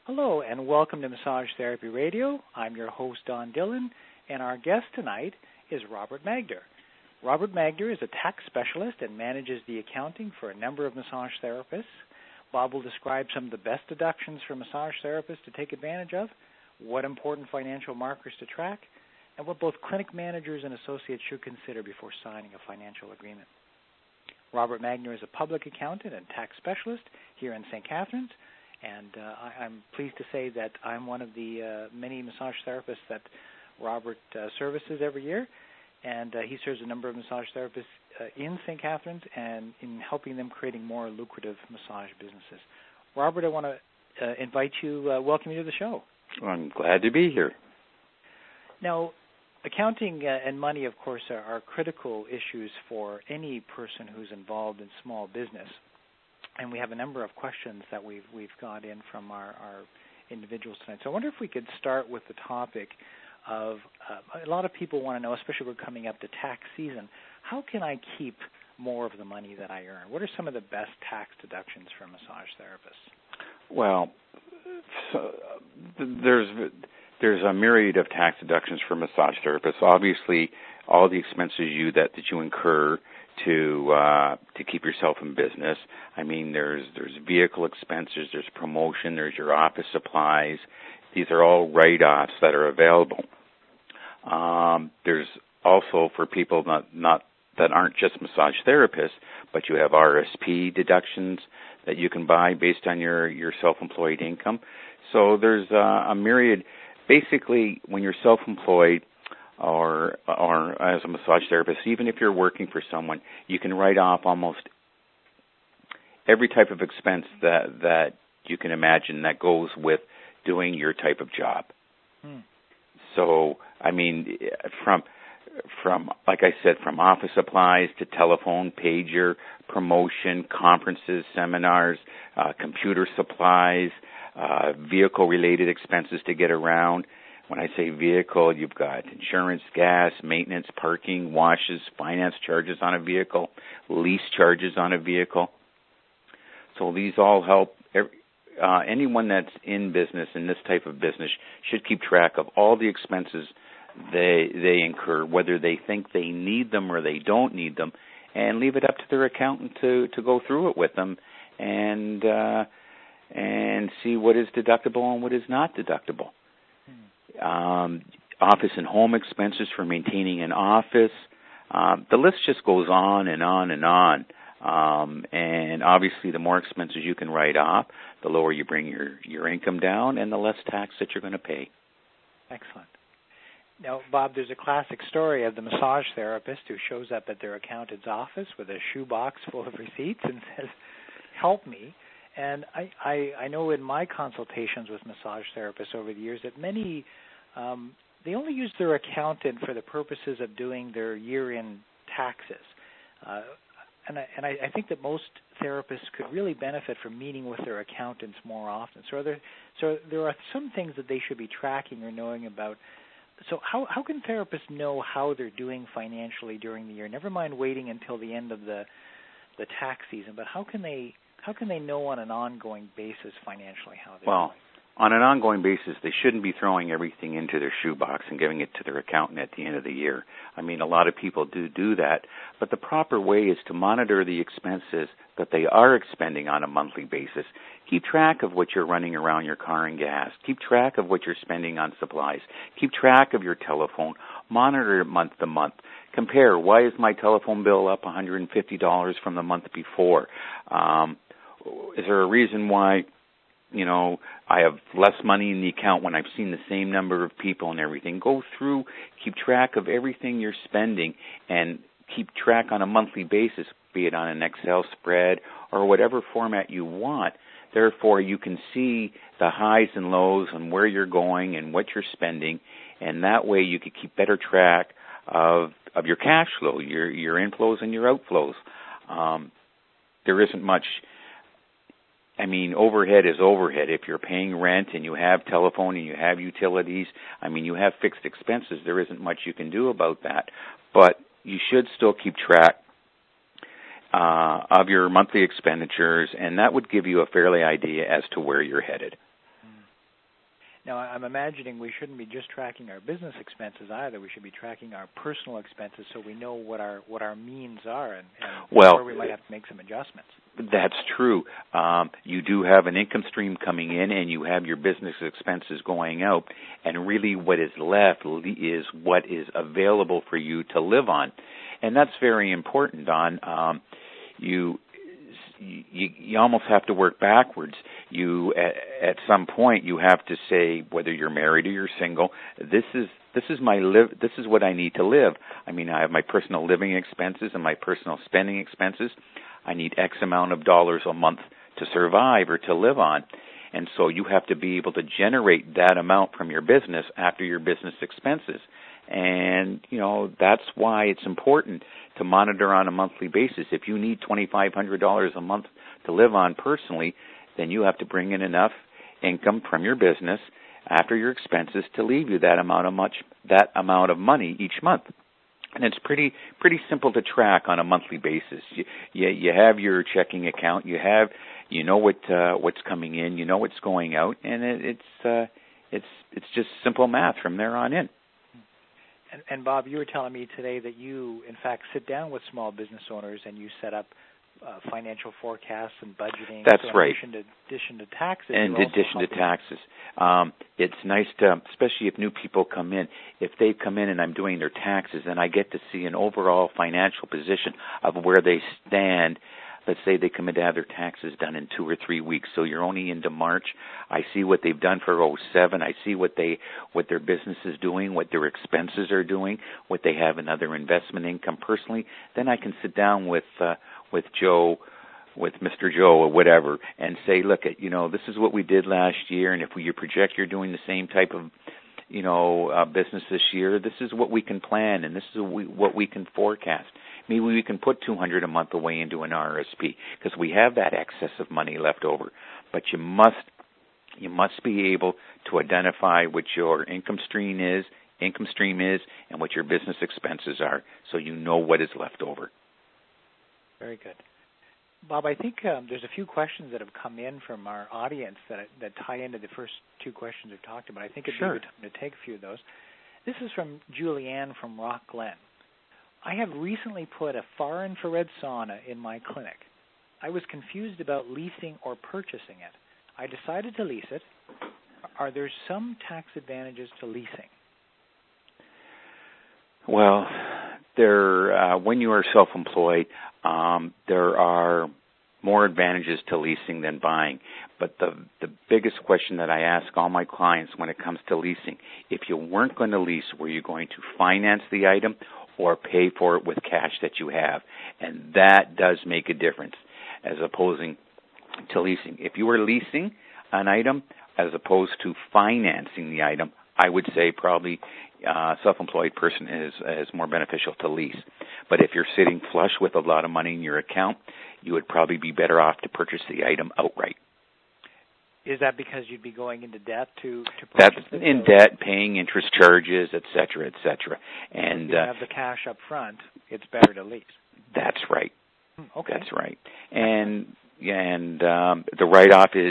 Hello, and welcome to Massage Therapy Radio. I'm your host, Don Dillon, and our guest tonight is Robert Magder. Robert Magder is a tax specialist and manages the accounting for a number of massage therapists. Bob will describe some of the best deductions for massage therapists to take advantage of, what important financial markers to track, and what both clinic managers and associates should consider before signing a financial agreement. Robert Magder is a public accountant and tax specialist here in St. Catharines, and I'm pleased to say that I'm one of the many massage therapists that Robert services every year, and he serves a number of massage therapists in St. Catharines and in helping them creating more lucrative massage businesses. Robert, I want to invite you, welcome you to the show. I'm glad to be here. Now, accounting and money, of course, are critical issues for any person who's involved in small business. And we have a number of questions that we've got in from our individuals tonight. So I wonder if we could start with the topic of a lot of people want to know, especially we're coming up to tax season, how can I keep more of the money that I earn? What are some of the best tax deductions for massage therapists? Well, so there's a myriad of tax deductions for massage therapists. Obviously, all the expenses that you incur to keep yourself in business. I mean, there's vehicle expenses, there's promotion, there's your office supplies. These are all write-offs that are available. There's also for people that aren't just massage therapists, but you have RSP deductions that you can buy based on your self-employed income. So there's a myriad. Basically, when you're self-employed or as a massage therapist, even if you're working for someone, you can write off almost every type of expense that you can imagine that goes with doing your type of job. So, I mean, from like I said, from office supplies to telephone, pager, promotion, conferences, seminars, computer supplies, vehicle-related expenses to get around. When I say vehicle, you've got insurance, gas, maintenance, parking, washes, finance charges on a vehicle, lease charges on a vehicle. So these all help. Anyone that's in business, in this type of business, should keep track of all the expenses they incur, whether they think they need them or they don't need them, and leave it up to their accountant to go through it with them and see what is deductible and what is not deductible. Office and home expenses for maintaining an office. The list just goes on and on and on. And obviously, the more expenses you can write off, the lower you bring your income down and the less tax that you're going to pay. Excellent. Now, Bob, there's a classic story of the massage therapist who shows up at their accountant's office with a shoebox full of receipts and says, "Help me." And I know in my consultations with massage therapists over the years that many, they only use their accountant for the purposes of doing their year-end taxes. And I think that most therapists could really benefit from meeting with their accountants more often. So there are some things that they should be tracking or knowing about. So how can therapists know how they're doing financially during the year? Never mind waiting until the end of the tax season, but how can they know on an ongoing basis financially how they're doing? On an ongoing basis, they shouldn't be throwing everything into their shoebox and giving it to their accountant at the end of the year. I mean, a lot of people do that, but the proper way is to monitor the expenses that they are expending on a monthly basis. Keep track of what you're running around your car and gas. Keep track of what you're spending on supplies. Keep track of your telephone. Monitor it month to month. Compare, why is my telephone bill up $150 from the month before? Is there a reason why I have less money in the account when I've seen the same number of people and everything? Go through, keep track of everything you're spending, and keep track on a monthly basis, be it on an Excel spread or whatever format you want. Therefore, you can see the highs and lows and where you're going and what you're spending, and that way you can keep better track of your cash flow, your inflows and your outflows. There isn't much. I mean, overhead is overhead. If you're paying rent and you have telephone and you have utilities, I mean, you have fixed expenses. There isn't much you can do about that. But you should still keep track of your monthly expenditures, and that would give you a fairly idea as to where you're headed. Now, I'm imagining we shouldn't be just tracking our business expenses either. We should be tracking our personal expenses so we know what our means are and where we might have to make some adjustments. That's true. You do have an income stream coming in, and you have your business expenses going out, and really what is left is what is available for you to live on. And that's very important, Don. You almost have to work backwards. You at some point you have to say, whether you're married or you're single, this is what I need to live. I mean, I have my personal living expenses and my personal spending expenses. I need X amount of dollars a month to survive or to live on. And so you have to be able to generate that amount from your business after your business expenses. And, that's why it's important to monitor on a monthly basis. If you need $2,500 a month to live on personally, then you have to bring in enough income from your business after your expenses to leave you that amount of money each month. And it's pretty simple to track on a monthly basis. You have your checking account, you know what's coming in, you know what's going out, and it's just simple math from there on in. And Bob, you were telling me today that you, in fact, sit down with small business owners and you set up financial forecasts and budgeting. That's right. In addition to taxes. In addition to taxes. It's nice to, especially if new people come in, if they come in and I'm doing their taxes, and I get to see an overall financial position of where they stand. Let's say they come in to have their taxes done in 2 or 3 weeks, so you're only into March. I see what they've done for 2007. I see what their business is doing, what their expenses are doing, what they have in other investment income personally. Then I can sit down with Joe, with Mr. Joe or whatever, and say, look, this is what we did last year, and if you project you're doing the same type of business this year, this is what we can plan, and this is what we can forecast. Maybe we can put $200 a month away into an RSP because we have that excess of money left over. But you must be able to identify what your income stream is, and what your business expenses are, so you know what is left over. Very good. Bob, I think there's a few questions that have come in from our audience that tie into the first two questions we've talked about. I think it'd be a good time to take a few of those. This is from Julianne from Rock Glen. I have recently put a far infrared sauna in my clinic. I was confused about leasing or purchasing it. I decided to lease it. Are there some tax advantages to leasing? Well, when you are self-employed, there are more advantages to leasing than buying. But the biggest question that I ask all my clients when it comes to leasing, if you weren't going to lease, were you going to finance the item or pay for it with cash that you have? And that does make a difference as opposing to leasing. If you were leasing an item as opposed to financing the item, I would say probably self-employed person is more beneficial to lease. But if you're sitting flush with a lot of money in your account, you would probably be better off to purchase the item outright. Is that because you'd be going into debt to purchase it? In debt, paying interest charges, et cetera, et cetera. And if you have the cash up front, it's better to lease. That's right. Okay. That's right. And the write-off is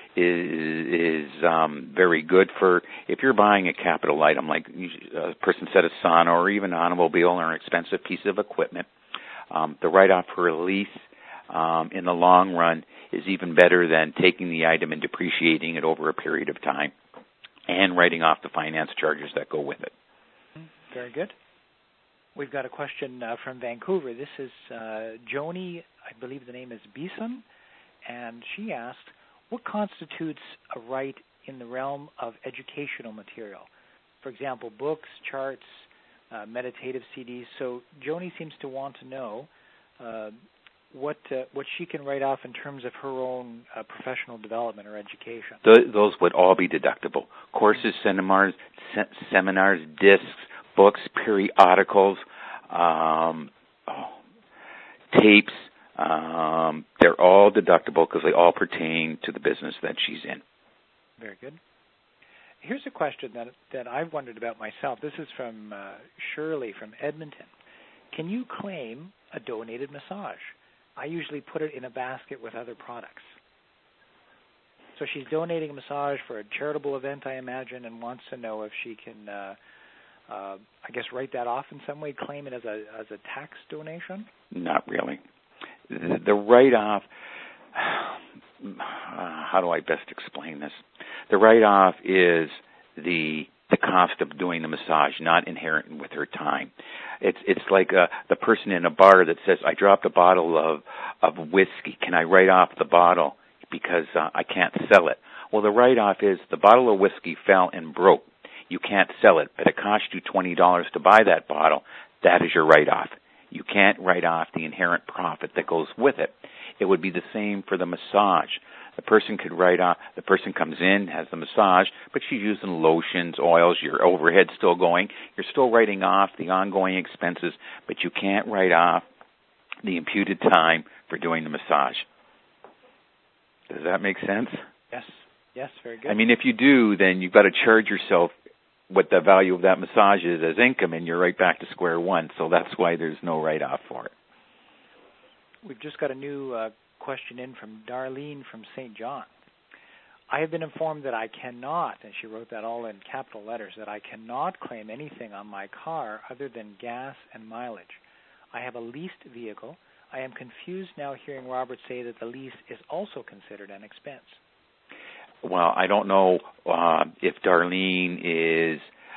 very good for if you're buying a capital item like a person said, a sauna or even an automobile or an expensive piece of equipment. The write-off for a lease in the long run is even better than taking the item and depreciating it over a period of time and writing off the finance charges that go with it. Very good. We've got a question from Vancouver. This is Joni, I believe the name is Beeson, and she asked, what constitutes a right in the realm of educational material? For example, books, charts, meditative CDs. So Joni seems to want to know what she can write off in terms of her own professional development or education. Those would all be deductible. Courses, seminars, discs, books, periodicals, tapes. They're all deductible because they all pertain to the business that she's in. Very good. Here's a question that I've wondered about myself. This is from Shirley from Edmonton. Can you claim a donated massage? I usually put it in a basket with other products. So she's donating a massage for a charitable event, I imagine, and wants to know if she can, I guess, write that off in some way, claim it as a tax donation? Not really. The write-off, how do I best explain this? The write-off is the cost of doing the massage, not inherent with her time. It's like the person in a bar that says, I dropped a bottle of whiskey. Can I write off the bottle because I can't sell it? Well, the write-off is the bottle of whiskey fell and broke. You can't sell it, but it cost you $20 to buy that bottle. That is your write-off. You can't write off the inherent profit that goes with it. It would be the same for the massage. The person could write off, the person comes in, has the massage, but she's using lotions, oils, your overhead's still going. You're still writing off the ongoing expenses, but you can't write off the imputed time for doing the massage. Does that make sense? Yes, very good. I mean, if you do, then you've got to charge yourself what the value of that massage is as income, and you're right back to square one. So that's why there's no write-off for it. We've just got a new question in from Darlene from St. John. I have been informed that I cannot, and she wrote that all in capital letters, that I cannot claim anything on my car other than gas and mileage. I have a leased vehicle. I am confused now hearing Robert say that the lease is also considered an expense. Well, I don't know if Darlene is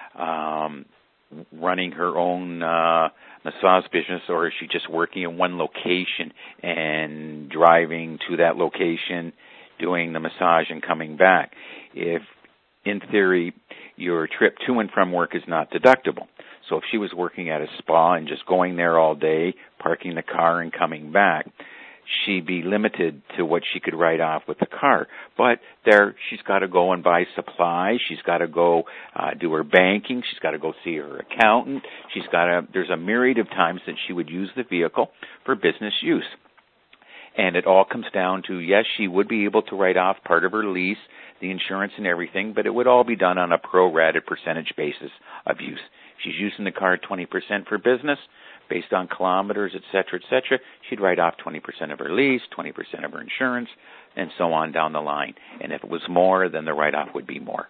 running her own massage business, or is she just working in one location and driving to that location, doing the massage and coming back. If, in theory, your trip to and from work is not deductible. So if she was working at a spa and just going there all day, parking the car and coming back, she'd be limited to what she could write off with the car. But there, she's got to go and buy supplies. She's got to go do her banking. She's got to go see her accountant. There's a myriad of times that she would use the vehicle for business use. And it all comes down to, yes, she would be able to write off part of her lease, the insurance and everything, but it would all be done on a pro-rated percentage basis of use. She's using the car 20% for business, based on kilometers, et cetera, she'd write off 20% of her lease, 20% of her insurance, and so on down the line. And if it was more, then the write-off would be more.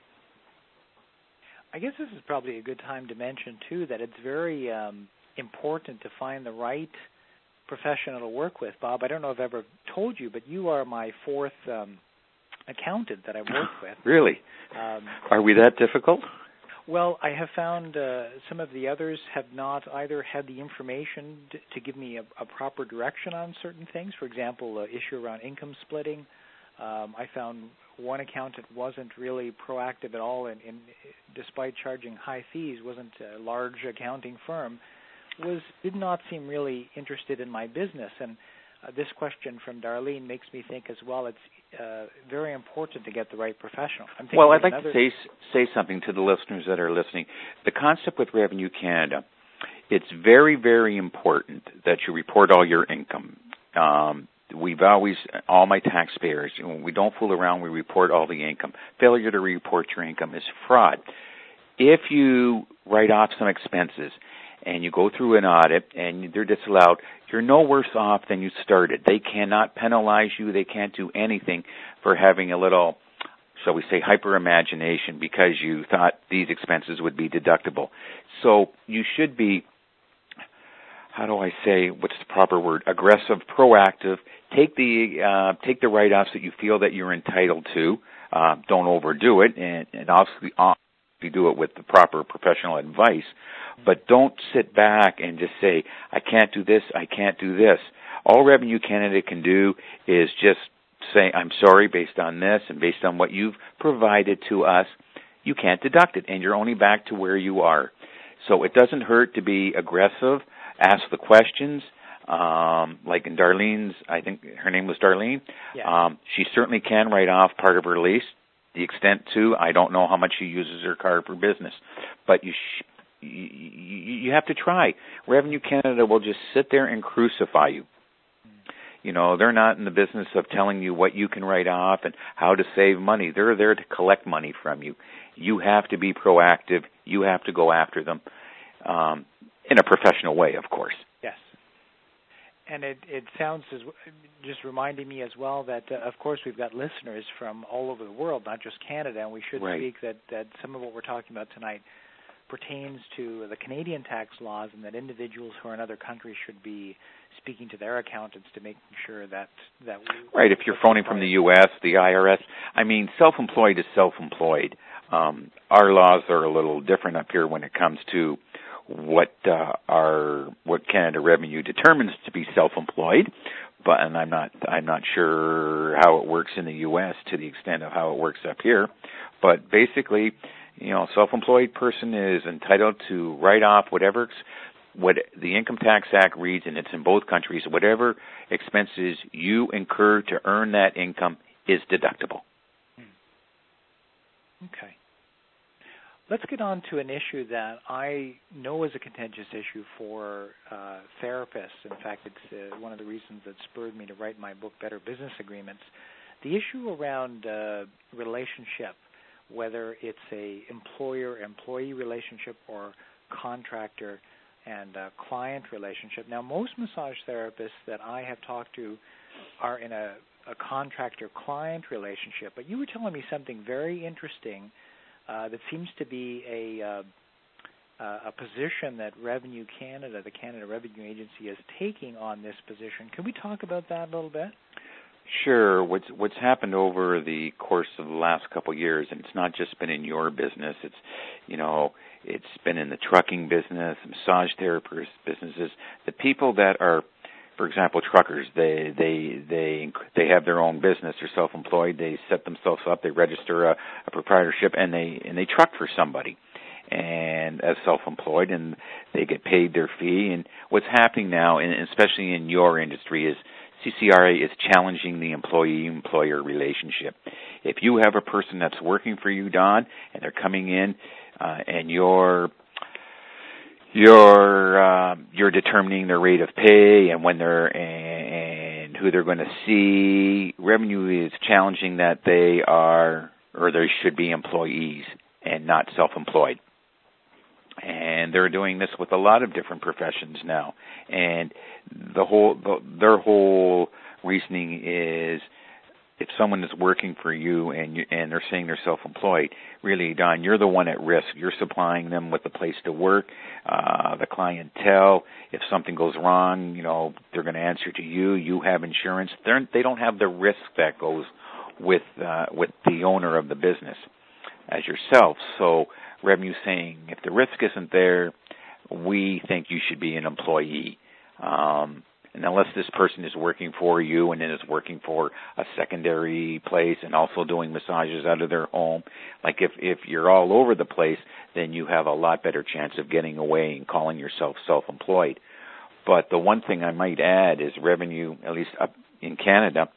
I guess this is probably a good time to mention, too, that it's very important to find the right professional to work with. Bob, I don't know if I've ever told you, but you are my fourth accountant that I've worked with. Really? Are we that difficult? Well, I have found some of the others have not either had the information to give me a proper direction on certain things. For example, issue around income splitting. I found one accountant wasn't really proactive at all, and despite charging high fees, wasn't a large accounting firm, did not seem really interested in my business. And this question from Darlene makes me think as well, it's very important to get the right professional. Well, I'd like to say something to the listeners that are listening. The concept with Revenue Canada, it's very, very important that you report all your income. All my taxpayers, we don't fool around, we report all the income. Failure to report your income is fraud. If you write off some expenses and you go through an audit and they're disallowed, you're no worse off than you started. They cannot penalize you. They can't do anything for having a little, shall we say, hyper-imagination because you thought these expenses would be deductible. So you should be, how do I say, what's the proper word, aggressive, proactive. Take the write-offs that you feel that you're entitled to. Don't overdo it, and obviously do it with the proper professional advice. But don't sit back and just say, I can't do this, I can't do this. All Revenue Canada can do is just say, I'm sorry, based on this and based on what you've provided to us, you can't deduct it, and you're only back to where you are. So it doesn't hurt to be aggressive, ask the questions. Like in Darlene's, I think her name was Darlene. Yeah. She certainly can write off part of her lease. The extent to, I don't know how much she uses her car for business, but you have to try. Revenue Canada will just sit there and crucify you. You know, they're not in the business of telling you what you can write off and how to save money. They're there to collect money from you. You have to be proactive. You have to go after them in a professional way, of course. Yes. And it sounds just reminding me as well that, of course, we've got listeners from all over the world, not just Canada, and we should speak that some of what we're talking about tonight pertains to the Canadian tax laws, and that individuals who are in other countries should be speaking to their accountants to making sure that right. If you're phoning from the U.S., the IRS, I mean, self-employed is self-employed. Our laws are a little different up here when it comes to what Canada Revenue determines to be self-employed, and I'm not sure how it works in the U.S. to the extent of how it works up here, but basically, self-employed person is entitled to write off what the Income Tax Act reads, and it's in both countries, whatever expenses you incur to earn that income is deductible. Okay. Let's get on to an issue that I know is a contentious issue for therapists. In fact, it's one of the reasons that spurred me to write my book, Better Business Agreements. The issue around relationship, whether it's a employer-employee relationship or contractor and client relationship. Now, most massage therapists that I have talked to are in a contractor-client relationship, but you were telling me something very interesting that seems to be a position that Revenue Canada, the Canada Revenue Agency, is taking on this position. Can we talk about that a little bit? Sure. What's happened over the course of the last couple of years, and it's not just been in your business. It's been in the trucking business, massage therapist businesses. The people that are, for example, truckers, they have their own business. They're self-employed. They set themselves up. They register a proprietorship, and they truck for somebody, and as self-employed, and they get paid their fee. And what's happening now, and especially in your industry, is CCRA is challenging the employee-employer relationship. If you have a person that's working for you, Don, and they're coming in, and you're determining their rate of pay and when and who they're going to see, Revenue is challenging that they are or they should be employees and not self-employed. And they're doing this with a lot of different professions now. And their whole reasoning is, if someone is working for you and they're saying they're self-employed, really, Don, you're the one at risk. You're supplying them with the place to work, the clientele. If something goes wrong, they're going to answer to you. You have insurance. They don't have the risk that goes with the owner of the business as yourself. So Revenue saying, if the risk isn't there, we think you should be an employee. And unless this person is working for you and then is working for a secondary place and also doing massages out of their home, like if you're all over the place, then you have a lot better chance of getting away and calling yourself self-employed. But the one thing I might add is Revenue, at least up in Canada,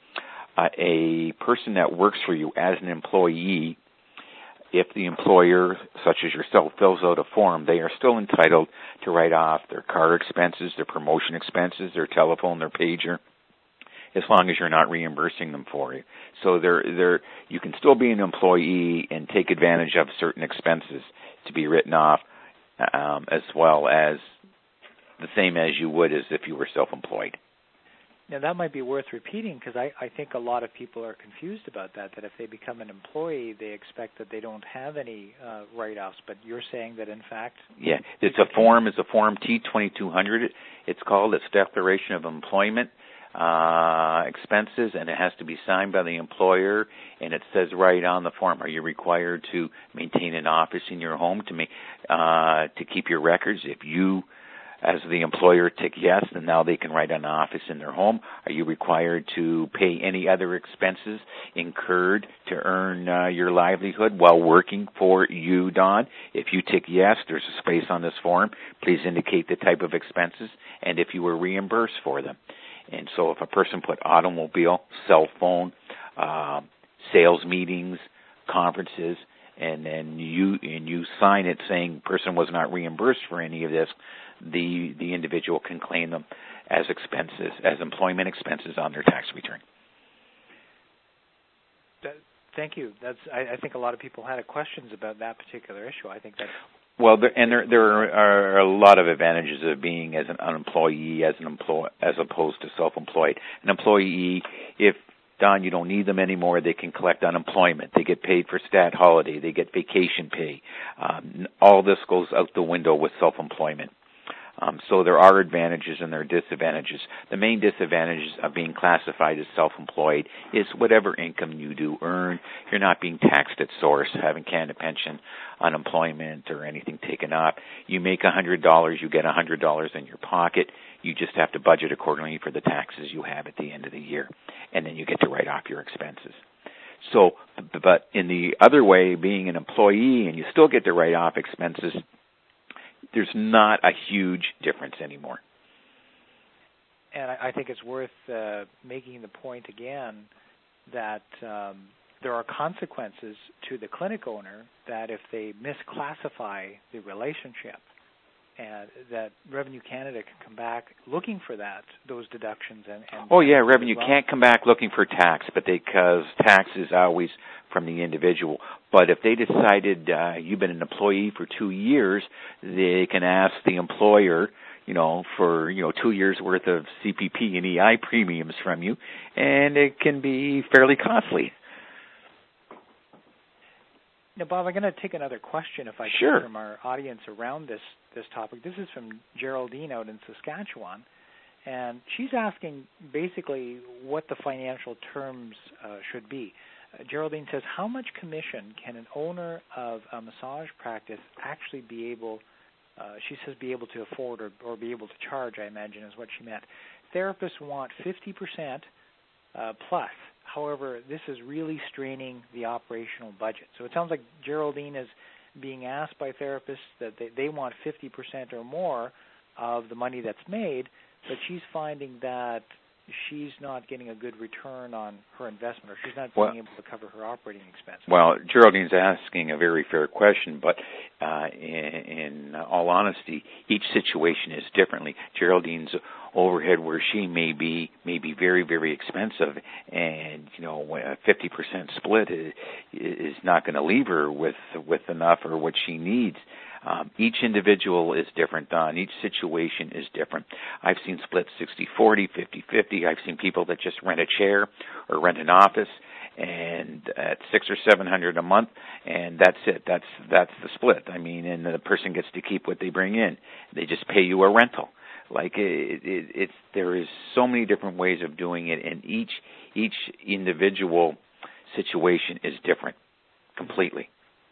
a person that works for you as an employee, if the employer, such as yourself, fills out a form, they are still entitled to write off their car expenses, their promotion expenses, their telephone, their pager, as long as you're not reimbursing them for it. So you can still be an employee and take advantage of certain expenses to be written off, as well as the same as you would as if you were self-employed. Now, that might be worth repeating, because I think a lot of people are confused about that if they become an employee, they expect that they don't have any write-offs. But you're saying that, in fact... Yeah, it's a form T-2200. It's called. It's Declaration of Employment Expenses, and it has to be signed by the employer, and it says right on the form, are you required to maintain an office in your home to keep your records? If you, as the employer, tick yes, then now they can write an office in their home. Are you required to pay any other expenses incurred to earn your livelihood while working for you, Don? If you tick yes, there's a space on this form. Please indicate the type of expenses and if you were reimbursed for them. And so if a person put automobile, cell phone, sales meetings, conferences, and then you sign it saying person was not reimbursed for any of this, the individual can claim them as expenses, as employment expenses on their tax return. Thank you. I think a lot of people had questions about that particular issue. I think that's Well, there are a lot of advantages of being as an employee, as opposed to self-employed. An employee, if Don, you don't need them anymore, they can collect unemployment. They get paid for stat holiday. They get vacation pay. All this goes out the window with self-employment. So there are advantages and there are disadvantages. The main disadvantage of being classified as self-employed is whatever income you do earn, you're not being taxed at source, having Canada Pension, unemployment, or anything taken up. You make $100, you get $100 in your pocket. You just have to budget accordingly for the taxes you have at the end of the year, and then you get to write off your expenses. So, but in the other way, being an employee and you still get to write off expenses, there's not a huge difference anymore. And I think it's worth making the point again that there are consequences to the clinic owner that if they misclassify the relationship, and that Revenue Canada can come back looking for those deductions. Revenue can't come back looking for tax, but because tax is always from the individual. But if they decided you've been an employee for 2 years, they can ask the employer, for 2 years worth of CPP and EI premiums from you, and it can be fairly costly. Now, Bob, I'm going to take another question, if I can, from our audience around this topic. This is from Geraldine out in Saskatchewan, and she's asking basically what the financial terms should be. Geraldine says, how much commission can an owner of a massage practice actually be able, be able to afford or be able to charge, I imagine is what she meant. Therapists want 50% plus. However, this is really straining the operational budget. So it sounds like Geraldine is being asked by therapists that they want 50% or more of the money that's made, but she's finding that she's not getting a good return on her investment, or she's not being able to cover her operating expenses. Well, Geraldine's asking a very fair question, but in all honesty, each situation is differently. Geraldine's overhead, where she may be very, very expensive, and a 50% split is not going to leave her with enough or what she needs. Each individual is different, Don. Each situation is different. I've seen splits 60-40, 50-50. I've seen people that just rent a chair or rent an office, and at $600 or $700 a month, and that's it. That's the split. I mean, and the person gets to keep what they bring in. They just pay you a rental. Like there is so many different ways of doing it, and each individual situation is different completely.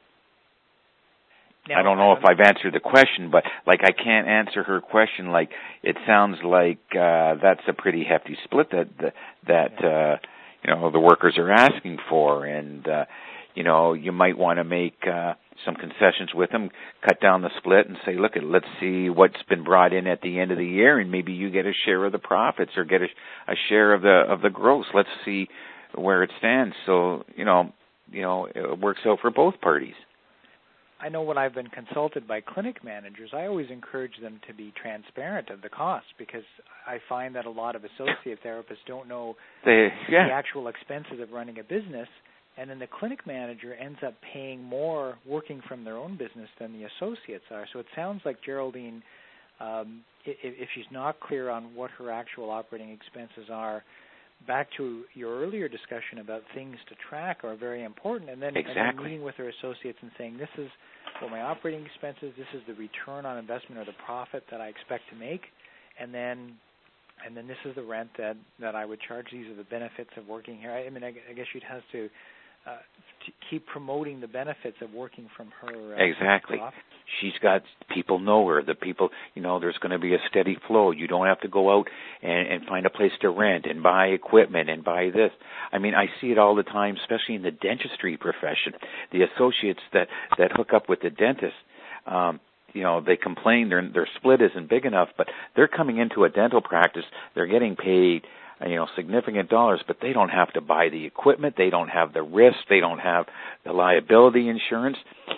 Now, I don't know if I've answered the question, but I can't answer her question. It sounds like that's a pretty hefty split that the workers are asking for, and you might want to make some concessions with them, cut down the split, and say, look, let's see what's been brought in at the end of the year, and maybe you get a share of the profits or get a share of the gross. Let's see where it stands. So it works out for both parties. I know when I've been consulted by clinic managers, I always encourage them to be transparent of the costs, because I find that a lot of associate therapists don't know the actual expenses of running a business, and then the clinic manager ends up paying more working from their own business than the associates are. So it sounds like Geraldine, if she's not clear on what her actual operating expenses are, back to your earlier discussion about things to track are very important, and then meeting with her associates and saying, this is what my operating expenses, this is the return on investment or the profit that I expect to make, and then this is the rent that I would charge. These are the benefits of working here. I guess she'd have to keep promoting the benefits of working from her. Exactly. She's got people know her. The people, there's going to be a steady flow. You don't have to go out and find a place to rent and buy equipment and buy this. I mean, I see it all the time, especially in the dentistry profession. The associates that hook up with the dentist, they complain their split isn't big enough, but they're coming into a dental practice. They're getting paid significant dollars, but they don't have to buy the equipment. They don't have the risk. They don't have the liability insurance.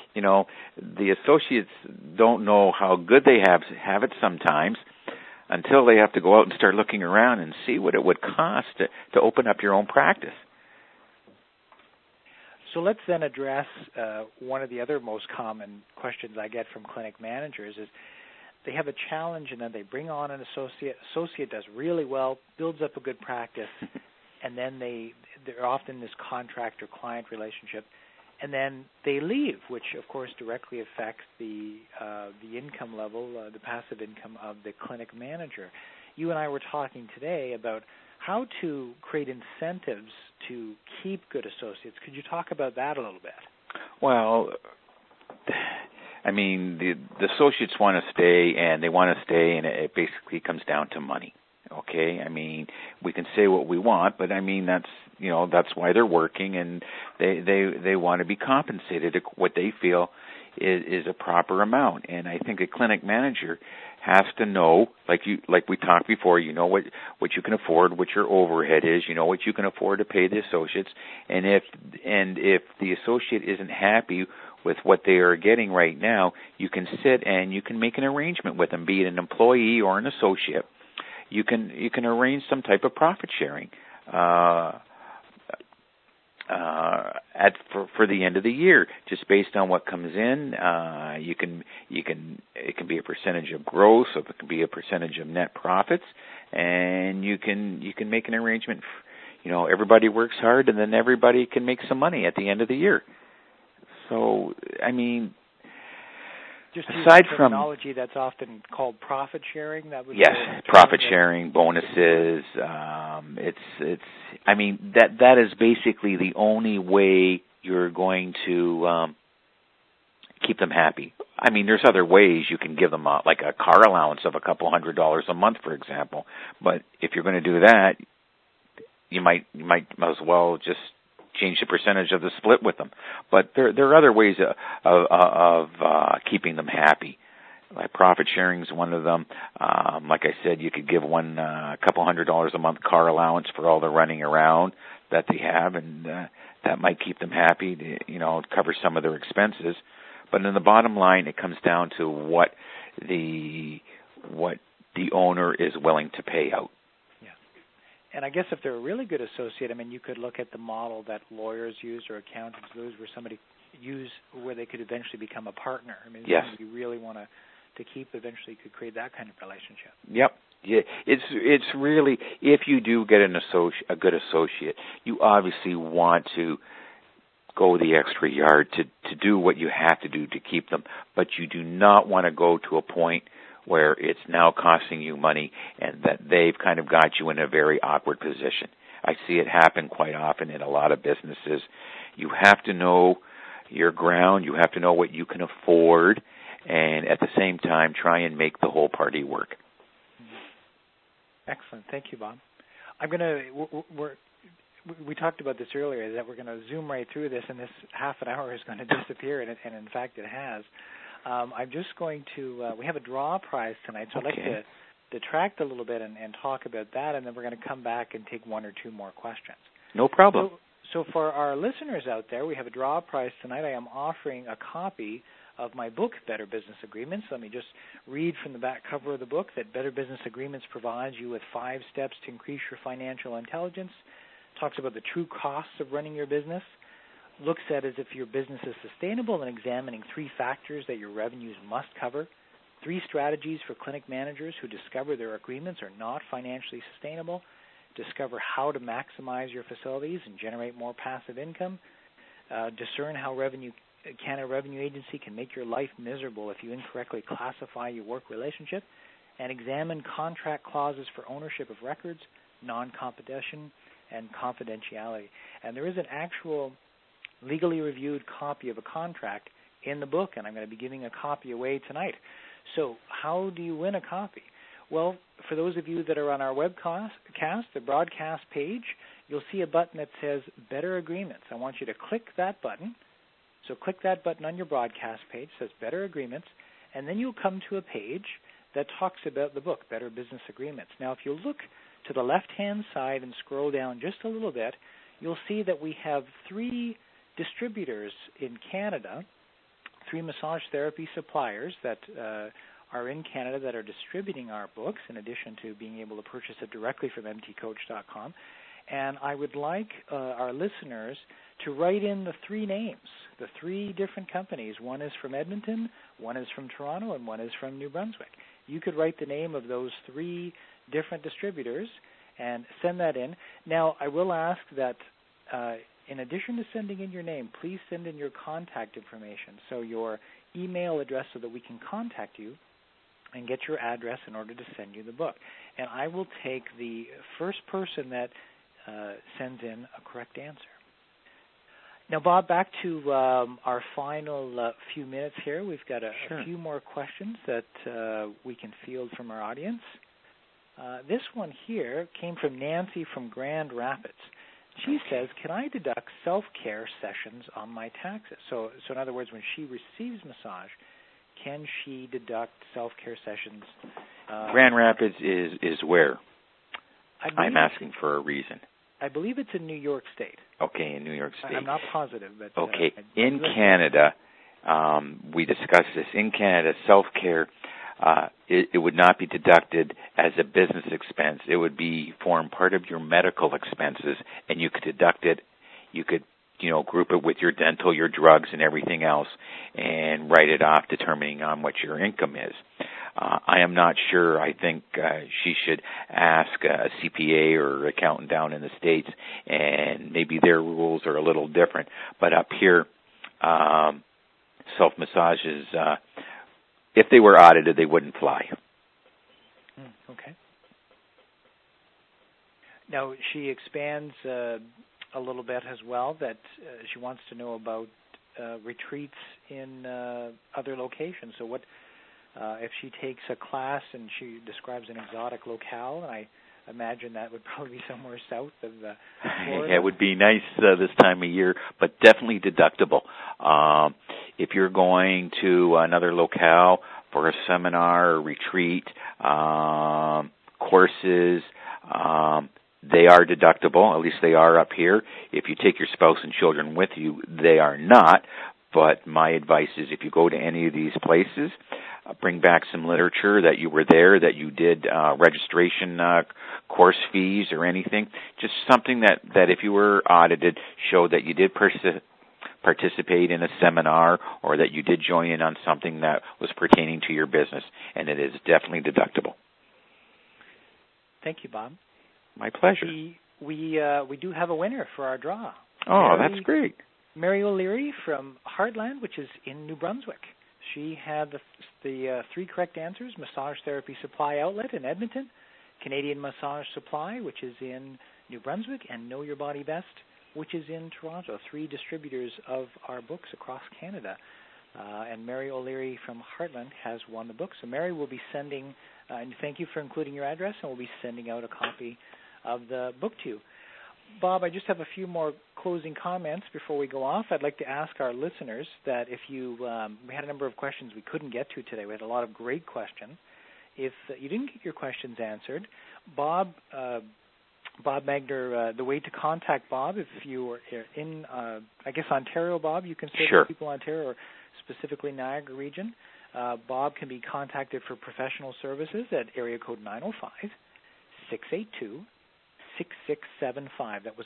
The associates don't know how good they have it sometimes until they have to go out and start looking around and see what it would cost to open up your own practice. So let's then address one of the other most common questions I get from clinic managers is they have a challenge and then they bring on an associate. Associate does really well, builds up a good practice, and then they're often in this contractor-client relationship, and then they leave, which of course directly affects the income level, the passive income of the clinic manager. You and I were talking today about how to create incentives to keep good associates. Could you talk about that a little bit? Well, I mean, the associates want to stay, and they want to stay, and it basically comes down to money. Okay, I mean, we can say what we want, but I mean that's why they're working, and they want to be compensated at what they feel is a proper amount. And I think a clinic manager has to know, like we talked before, you know what you can afford, what your overhead is, you know what you can afford to pay the associates, and if the associate isn't happy with what they are getting right now, you can sit and you can make an arrangement with them, be it an employee or an associate. You can arrange some type of profit sharing for the end of the year, just based on what comes in. It can be a percentage of gross, or it can be a percentage of net profits, and you can make an arrangement. Everybody works hard, and then everybody can make some money at the end of the year. So, I mean, just aside from terminology that's often called profit sharing, that would profit sharing, bonuses. It's. I mean, that is basically the only way you're going to keep them happy. I mean, there's other ways you can give them like a car allowance of $200 a month, for example. But if you're going to do that, you might as well just change the percentage of the split with them. But there are other ways of keeping them happy. Like profit sharing is one of them. Like I said, you could give one $200 a month car allowance for all the running around that they have, and that might keep them happy to, cover some of their expenses. But in the bottom line, it comes down to what the owner is willing to pay out. And I guess if they're a really good associate, I mean, you could look at the model that lawyers use or accountants use, where they could eventually become a partner. I mean, yes. You really want to keep, eventually could create that kind of relationship. Yep. Yeah. It's really, if you do get a good associate, you obviously want to go the extra yard to do what you have to do to keep them, but you do not want to go to a point where it's now costing you money and that they've kind of got you in a very awkward position. I see it happen quite often in a lot of businesses. You have to know your ground. You have to know what you can afford, and at the same time, try and make the whole party work. Excellent. Thank you, Bob. We talked about this earlier, that we're going to zoom right through this, and this half an hour is going to disappear, and in fact it has. I'm just going to, we have a draw prize tonight, so I'd like to detract a little bit and talk about that, and then we're going to come back and take one or two more questions. No problem. So for our listeners out there, we have a draw prize tonight. I am offering a copy of my book, Better Business Agreements. Let me just read from the back cover of the book that Better Business Agreements provides you with 5 steps to increase your financial intelligence, talks about the true costs of running your business, looks at as if your business is sustainable and examining 3 factors that your revenues must cover, 3 strategies for clinic managers who discover their agreements are not financially sustainable, discover how to maximize your facilities and generate more passive income, discern how Canada Revenue Agency can make your life miserable if you incorrectly classify your work relationship, and examine contract clauses for ownership of records, non-competition, and confidentiality. And there is an actual legally reviewed copy of a contract in the book, and I'm going to be giving a copy away tonight. So how do you win a copy? Well, for those of you that are on our webcast, the broadcast page, you'll see a button that says Better Agreements. I want you to click that button. So click that button on your broadcast page, it says Better Agreements, and then you'll come to a page that talks about the book, Better Business Agreements. Now, if you look to the left-hand side and scroll down just a little bit, you'll see that we have 3 distributors in Canada, 3 massage therapy suppliers that are in Canada that are distributing our books, in addition to being able to purchase it directly from mtcoach.com. and I would like our listeners to write in the three names, the three different companies. One is from Edmonton, one is from Toronto, and one is from New Brunswick. You could write the name of those three different distributors and send that in. Now, I will ask that in addition to sending in your name, please send in your contact information, so your email address so that we can contact you and get your address in order to send you the book. And I will take the first person that sends in a correct answer. Now, Bob, back to our final few minutes here. We've got a few more questions that we can field from our audience. This one here came from Nancy from Grand Rapids. She says, can I deduct self-care sessions on my taxes? So in other words, when she receives massage, can she deduct self-care sessions? Grand Rapids is where? I'm asking for a reason. I believe it's in New York State. Okay, in New York State. I'm not positive. But okay, in Canada, we discussed this. In Canada, self-care, it would not be deducted as a business expense. It would form part of your medical expenses, and you could deduct it. You could, group it with your dental, your drugs, and everything else, and write it off, determining on what your income is. I am not sure. I think she should ask a CPA or accountant down in the States, and maybe their rules are a little different. But up here, self-massages, if they were audited, they wouldn't fly. Okay. Now, she expands a little bit as well that she wants to know about retreats in other locations. So what if she takes a class and she describes an exotic locale, and I imagine that would probably be somewhere south of Florida. Yeah, it would be nice this time of year, but definitely deductible. If you're going to another locale for a seminar or retreat, courses, they are deductible. At least they are up here. If you take your spouse and children with you, they are not. But my advice is if you go to any of these places, bring back some literature that you were there, that you did registration course fees or anything. Just something that if you were audited, showed that you did participate in a seminar or that you did join in on something that was pertaining to your business, and it is definitely deductible. Thank you, Bob. My pleasure. We do have a winner for our draw. Oh, that's great. Mary O'Leary from Heartland, which is in New Brunswick. She had the three correct answers: Massage Therapy Supply Outlet in Edmonton, Canadian Massage Supply, which is in New Brunswick, and Know Your Body Best, which is in Toronto. Three distributors of our books across Canada. And Mary O'Leary from Heartland has won the book. So Mary will be sending, and thank you for including your address, and we'll be sending out a copy of the book to you. Bob, I just have a few more closing comments before we go off. I'd like to ask our listeners that if you, we had a number of questions we couldn't get to today. We had a lot of great questions. If you didn't get your questions answered, Bob Magner, the way to contact Bob, if you are in, I guess, Ontario, Bob, you can say sure. People in Ontario or specifically Niagara region, Bob can be contacted for professional services at area code 905-682-6675. That was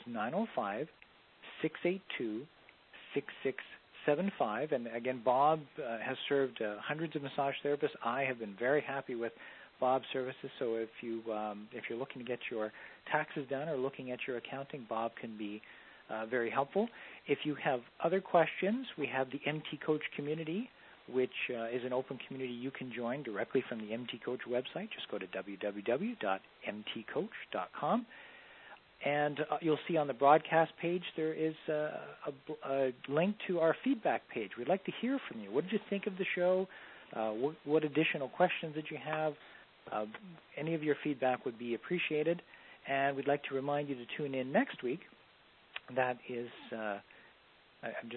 905-682-6675. And again, Bob has served hundreds of massage therapists. I have been very happy with Bob's services. So if you're looking to get your taxes done or looking at your accounting, Bob can be very helpful. If you have other questions, we have the MT Coach community, which is an open community you can join directly from the MT Coach website. Just go to www.mtcoach.com. And you'll see on the broadcast page there is a link to our feedback page. We'd like to hear from you. What did you think of the show? What additional questions did you have? Any of your feedback would be appreciated. And we'd like to remind you to tune in next week. That is, I've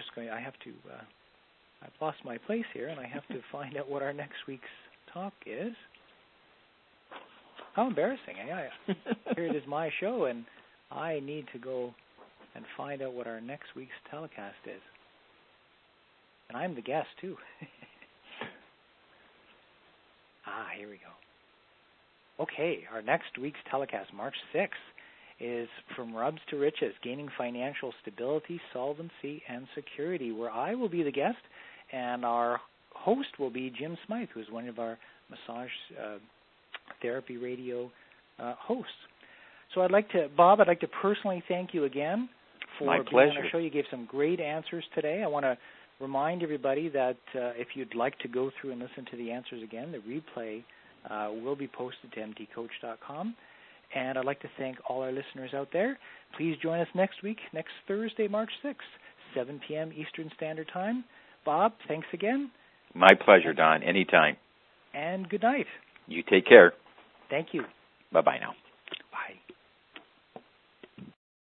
lost my place here, and I have to find out what our next week's talk is. How embarrassing. Here it is, my show, and I need to go and find out what our next week's telecast is. And I'm the guest, too. Here we go. Okay, our next week's telecast, March 6th, is From Rubs to Riches, Gaining Financial Stability, Solvency, and Security, where I will be the guest, and our host will be Jim Smythe, who's one of our Massage Therapy Radio hosts. So Bob, I'd like to personally thank you again for My being pleasure. on our show. You gave some great answers today. I want to remind everybody that if you'd like to go through and listen to the answers again, the replay will be posted to mdcoach.com. And I'd like to thank all our listeners out there. Please join us next week, next Thursday, March 6th, 7 p.m. Eastern Standard Time. Bob, thanks again. My pleasure, Don. Anytime. And good night. You take care. Thank you. Bye-bye now.